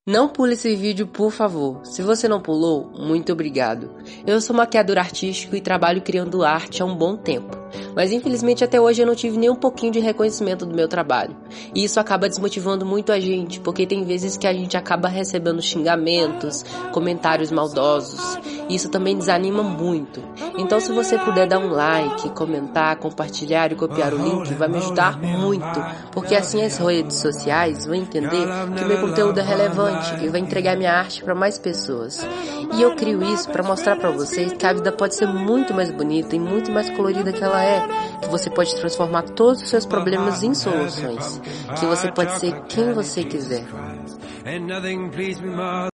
Não pule esse vídeo, por favor. Se você não pulou, muito obrigado. Eu sou maquiador artístico e trabalho criando arte há um bom tempo. Mas infelizmente até hoje eu não tive nem um pouquinho de reconhecimento do meu trabalho. E isso acaba desmotivando muito a gente, porque tem vezes que a gente acaba recebendo xingamentos, comentários maldosos. E isso também desanima muito. Então se você puder dar um like, comentar, compartilhar e copiar o link, vai me ajudar muito. Porque assim as redes sociais vão entender que o meu conteúdo é relevante e vai entregar minha arte para mais pessoas. E eu crio isso para mostrar para vocês que a vida pode ser muito mais bonita e muito mais colorida que ela é, que você pode transformar todos os seus problemas em soluções, que você pode ser quem você quiser.